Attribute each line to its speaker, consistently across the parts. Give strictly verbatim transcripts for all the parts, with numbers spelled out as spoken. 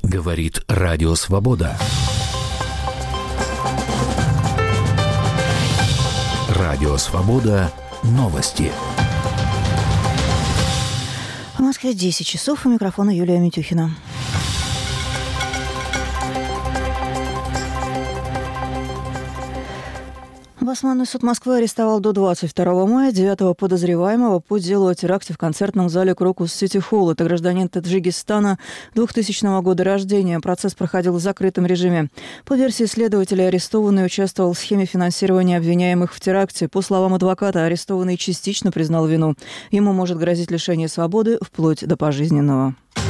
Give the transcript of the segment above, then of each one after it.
Speaker 1: Говорит Радио Свобода. Радио Свобода. Новости.
Speaker 2: В Москве десять часов. У микрофона Юлия Митюхина. Басманный суд Москвы арестовал до двадцать второго мая девятого подозреваемого по делу о теракте в концертном зале Крокус Сити Холл. Это гражданин Таджикистана двухтысячного года рождения. Процесс проходил в закрытом режиме. По версии следователя, арестованный участвовал в схеме финансирования обвиняемых в теракте. По словам адвоката, арестованный частично признал вину. Ему может грозить лишение свободы вплоть до пожизненного.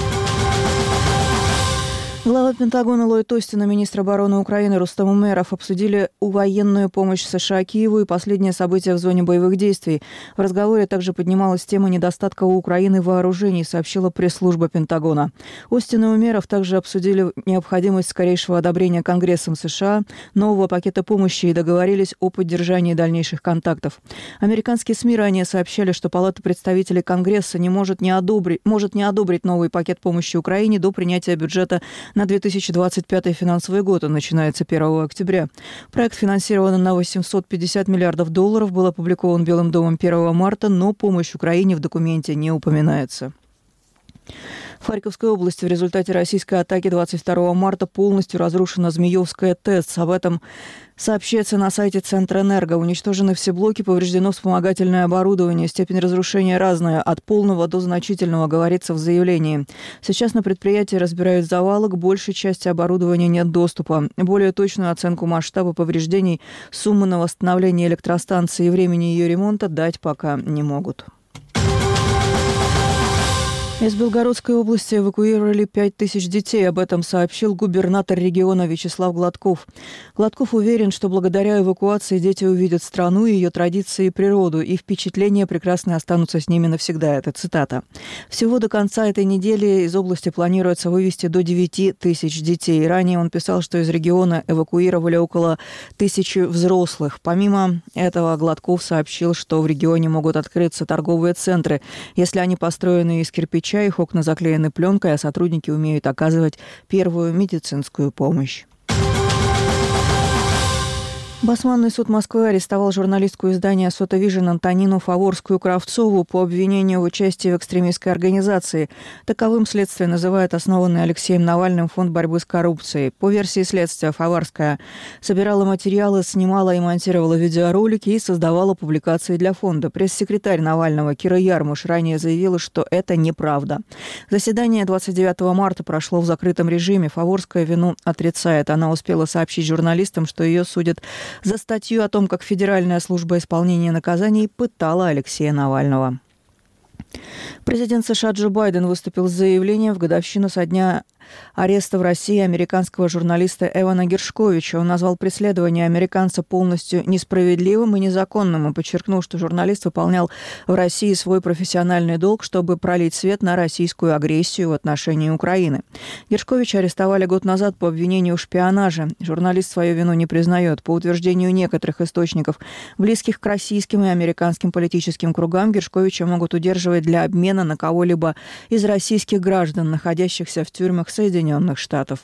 Speaker 2: Глава Пентагона Ллойд Остин и министр обороны Украины Рустам Умеров обсудили военную помощь США Киеву и последние события в зоне боевых действий. В разговоре также поднималась тема недостатка у Украины вооружений, сообщила пресс-служба Пентагона. Остин и Умеров также обсудили необходимость скорейшего одобрения Конгрессом США нового пакета помощи и договорились о поддержании дальнейших контактов. Американские СМИ ранее сообщали, что Палата представителей Конгресса не может не одобрить, может не одобрить новый пакет помощи Украине до принятия бюджета на две тысячи двадцать пятый финансовый год. Он начинается первого октября. Проект, финансированный на восемьсот пятьдесят миллиардов долларов, был опубликован Белым домом первого марта, но помощь Украине в документе не упоминается. В Харьковской области в результате российской атаки двадцать второго марта полностью разрушена Змеевская ТЭЦ. Об этом сообщается на сайте Центрэнерго. Уничтожены все блоки, повреждено вспомогательное оборудование. Степень разрушения разная, от полного до значительного, говорится в заявлении. Сейчас на предприятии разбирают завалы, к большей части оборудования нет доступа. Более точную оценку масштаба повреждений, суммы на восстановление электростанции и времени ее ремонта дать пока не могут. Из Белгородской области эвакуировали пять тысяч детей. Об этом сообщил губернатор региона Вячеслав Гладков. Гладков уверен, что благодаря эвакуации дети увидят страну, ее традиции и природу, и впечатления прекрасные останутся с ними навсегда. Это цитата. Всего до конца этой недели из области планируется вывести до девяти тысяч детей. Ранее он писал, что из региона эвакуировали около тысячи взрослых. Помимо этого, Гладков сообщил, что в регионе могут открыться торговые центры, если они построены из кирпича, их окна заклеены пленкой, а сотрудники умеют оказывать первую медицинскую помощь. Басманный суд Москвы арестовал журналистку издания «Сотовижн» Антонину Фаворскую-Кравцову по обвинению в участии в экстремистской организации. Таковым следствие называет основанный Алексеем Навальным фонд борьбы с коррупцией. По версии следствия, Фаворская собирала материалы, снимала и монтировала видеоролики и создавала публикации для фонда. Пресс-секретарь Навального Кира Ярмуш ранее заявила, что это неправда. Заседание двадцать девятого марта прошло в закрытом режиме. Фаворская вину отрицает. Она успела сообщить журналистам, что ее судят за статью о том, как Федеральная служба исполнения наказаний пытала Алексея Навального. Президент США Джо Байден выступил с заявлением в годовщину со дня ареста в России американского журналиста Эвана Гершковича. Он назвал преследование американца полностью несправедливым и незаконным и подчеркнул, что журналист выполнял в России свой профессиональный долг, чтобы пролить свет на российскую агрессию в отношении Украины. Гершковича арестовали год назад по обвинению в шпионаже. Журналист свою вину не признает. По утверждению некоторых источников, близких к российским и американским политическим кругам, Гершковича могут удерживать для обмена на кого-либо из российских граждан, находящихся в тюрьмах Соединенных Штатов.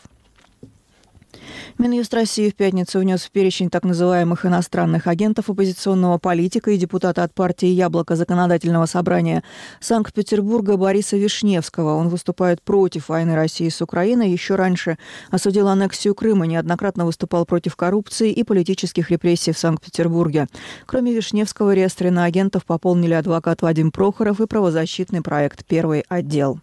Speaker 2: Минюст России в пятницу внес в перечень так называемых иностранных агентов оппозиционного политика и депутата от партии «Яблоко» Законодательного собрания Санкт-Петербурга Бориса Вишневского. Он выступает против войны России с Украиной, еще раньше осудил аннексию Крыма, неоднократно выступал против коррупции и политических репрессий в Санкт-Петербурге. Кроме Вишневского, в реестре иноагентов пополнили адвокат Вадим Прохоров и правозащитный проект «Первый отдел».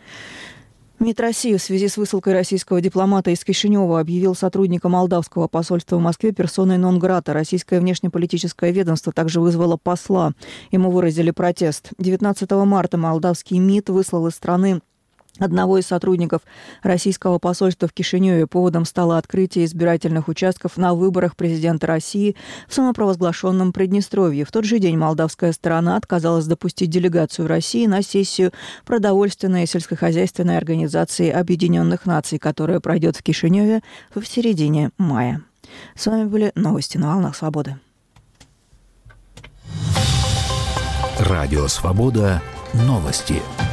Speaker 2: МИД России в связи с высылкой российского дипломата из Кишинева объявил сотрудника молдавского посольства в Москве персоной нон-грата. Российское внешнеполитическое ведомство также вызвало посла. Ему выразили протест. девятнадцатого марта молдавский МИД выслал из страны одного из сотрудников российского посольства в Кишиневе. Поводом стало открытие избирательных участков на выборах президента России в самопровозглашенном Приднестровье. В тот же день молдавская сторона отказалась допустить делегацию России на сессию продовольственной и сельскохозяйственной организации Объединенных Наций, которая пройдет в Кишиневе в середине мая. С вами были новости на волнах Свободы.
Speaker 1: Радио Свобода. Новости.